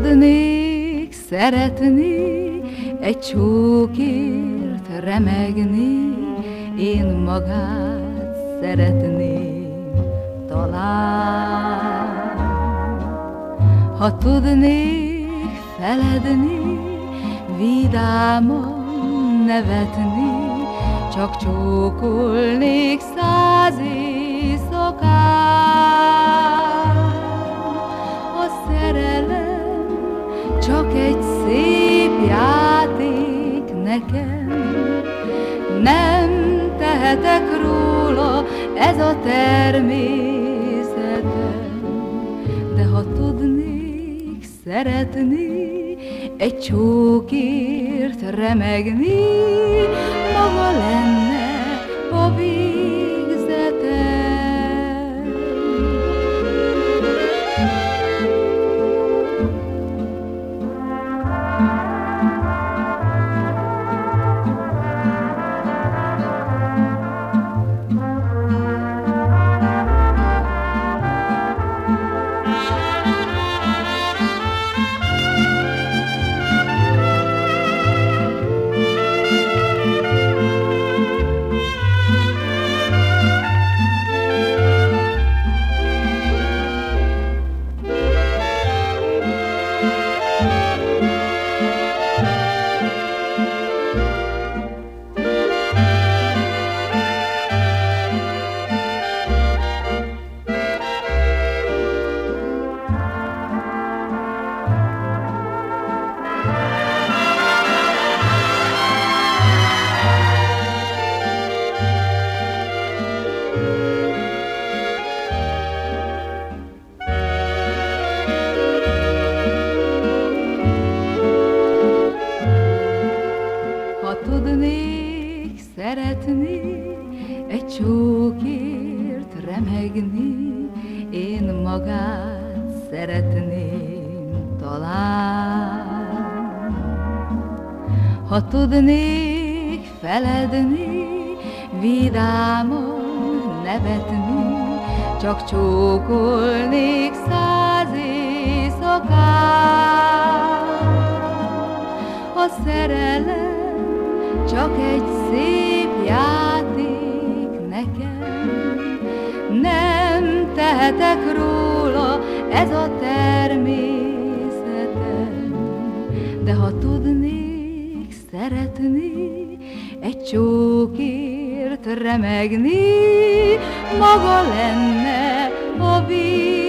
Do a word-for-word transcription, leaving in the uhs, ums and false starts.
tudnék szeretni, egy csókért remegni, én magát szeretném talán. Ha tudnék feledni, vidáman nevetni, csak csókolnék száz éjszakán. A szerelem csak egy szép játék nekem, nem tehetek róla, ez a természetem. De ha tudnék szeretni, egy csókért remegni, maga lenne a végzetem. Ha tudnék szeretni, egy csókért remegni, én magát szeretném talán. Ha tudnék feledni, vidáman nevetni, csak csókolnék száz éjszakán. A szerelem csak egy szép játék nekem, nem tehetek róla, ez a természetem. De ha tudnék szeretni, egy csókért remegni, maga lenne a víz.